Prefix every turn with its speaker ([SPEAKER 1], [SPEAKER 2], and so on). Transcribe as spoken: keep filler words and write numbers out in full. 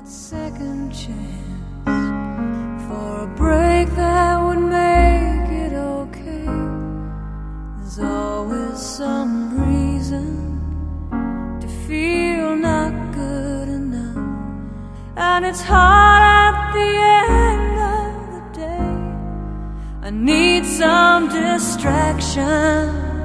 [SPEAKER 1] second chance for a break that would make it okay. There's always some reason to feel not good enough, and it's hard at the end of the day. I need some distraction.